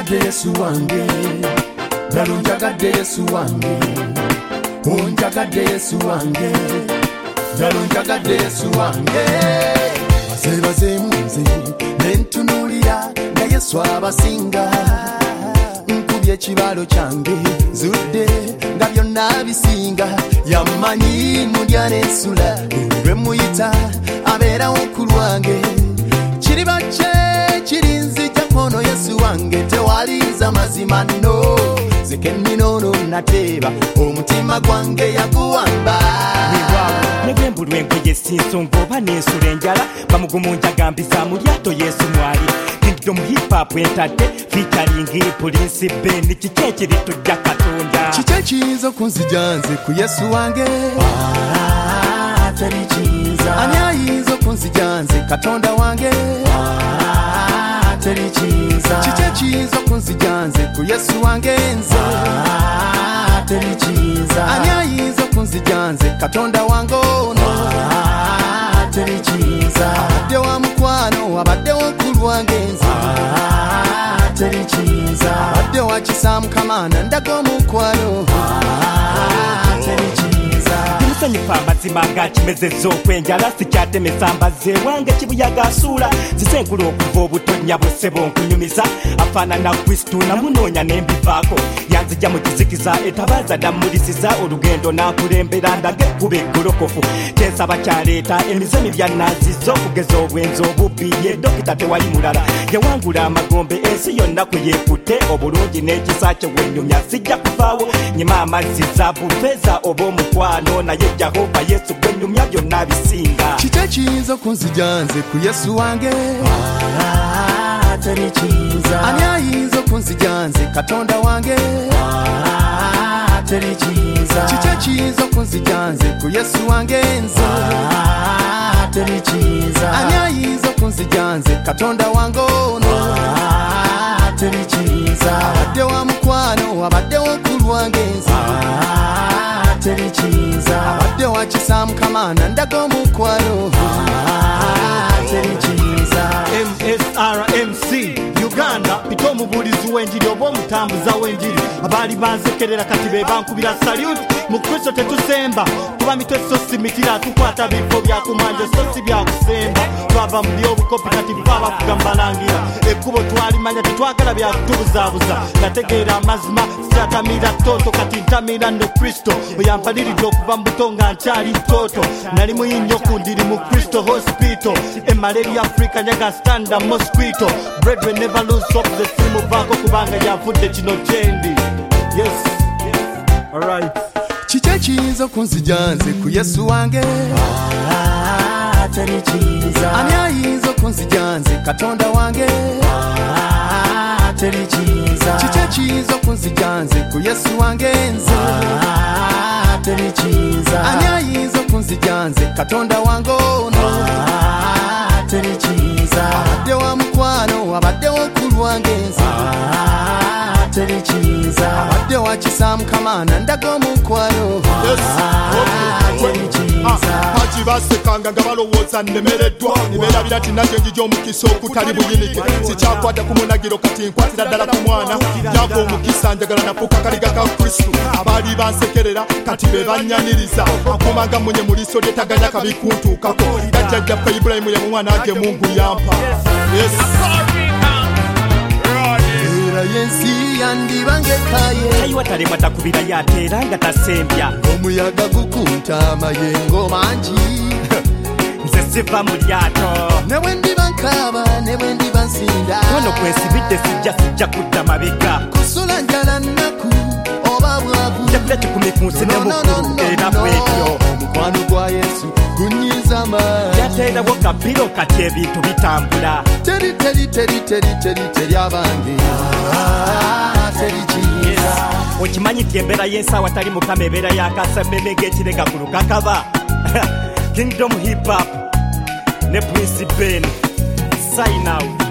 Onjagadde Yesu wange, lalo njagadde Yesu wange. Onjagadde Yesu wange, lalo njagadde Yesu wange. Baze munze nentunulira nga Yesu abasinga. Nkubye ekibalo kyange zudde nga byonna bisinga. Yamanyi mulya n'ensula lwe muyita abeerawo ku lwange. Kiriba kye kirinzija kono Yesu wange tewaliza mazima no. Zekenninono nateeba omutima gwange yaguwamba. Nebwembulwa engoye sinsonga oba n'ensula enjala bamugumunja gambiza mu lyato Yesu mwali. Kingdom hip hop entadde featuring Prince Ben. Kiki ekiri tujja Katonda? Kiki ekiyinza okunzija nze ku Yesu wange? Teri kiyinza. Ani ayinza okunzija nze Katonda wange? Teri kiyinza. Kiki ekiyinza okunzija nze ku Yesu wange nze? Teri kiyinza. Ani ayinza okunzija nze Katonda wange ono? Teri kiyinza. Abadde wa mukwano abadde ku lwange nze? Teri kiyinza. Abadde wa kisa Mukama nandaga omukwano? Teri kiyinza. Nsanyuka amazima nga kimezezza okwenjala sikyatemesa mbaze wange kibuyaga asuula zisenkula okuva obutonya bwesebo nkunyumiza afaanana Kristu namunoonya n'embivaako yanzija mu kizikiza etabaza dammulisiza olugendo n'akulembera ndage kuba eggolokofu kyensaba kyaleeta emize mibya naziza okugeza obwenzi obubbi ye dokita tewali mulala yawangula amagombe ensi yonna kuyeekutte obulungi n'ekisa kye wenyumya sijja kuvaawo nyima amazzi zaabu ffeeza oba omukwano naye Jehova Yesu gwenyumya byonna bisinga. Kiki ekiyinza okunzija nze ku Yesu wange? Teri kiyinza. Ani ayinza okunzija nze Katonda wange? Teri kiyinza. Kiki ekiyinza okunzija nze ku Yesu wange nze? Teri kiyinza. Ani ayinza okunzija nze Katonda wange ono? Teri kiyinza. Abadde wa mukwano abadde ku lwange nze? Teri kiyinza. Abadde wa kisa Mukama nandaga omukwano? Teri kiyinza. MSRMC Uganda pita omubuulizi w'enjiri oba omutambuza w'enjiri abaali banzekerera kati be bankubira salute. Mu Kristo tetusemba tuba mitwe so si mitira tukwata bifo byakumanja so si byakusemba twava mu byobukopi kati abafuga mbalangira ekkubo twalimanya tetwagala byakutubuzaabuza nategeera amazima syatamira toto kati ntamira no Kristo oyampaliridde okuva mu buto nga nkyali toto nali muyinnyo kundiri mu Kristo hospital malaria Africa nyaga standa mosquito brethren never lose hope the simu vaako kubanga yavudde kino kyendi. Yes, alright. Kiki ekiyinza okunzija nze ku Yesu wange? Teri kiyinza. Ani ayinza okunzija nze Katonda wange? Teri kiyinza. Kiki ekiyinza okunzija nze ku Yesu wange nze? Teri kiyinza. Ani ayinza okunzija nze Katonda wange ono? Teri kiyinza. Abadde wa mukwano abadde ku lwange nze? Teri kiyinza. Abadde wa kisa Mukama nandaga omukwano? Teri kiyinza. Haji basekanga nga balowooza nnemereddwa nebeerabira ti nate njija omukisa okutali buyinike sikyakwata ku munagiro kati nkwatira ddala ku mwana yava omukisa njagala nafuuka kaliga ka Kristu abaali bansekerera kati be bannyaniriza akumanga munye mu liiso lye taganya kabikuntuukako gajjajjaffe Ibulayimu ye mwana ge Mungu yampa. Yensi yandibangekaye tayiwatalema takubira yateera nga tasembya omuyaga gukunta amayengo mangi nze siva mu lyato ne bwe ndiba nkaaba ne bwe ndiba nsinda wano kwesibidde sijja kudda mabega kusula njala nnaku oba bwavu jjaffe kikumi ku nsi ne mukulu era bwetyo omukwano gwa Yesu gunyiza amaanyi yateerawo kapiro kati ebintu bitambula teri abange teri kiyinza. Okimanyi ti embeera y'ensaawa tali Mukama ebeera yakasememe ng'ekirega ku lukakaba. Kingdom hip hop ne Prince Ben sign out.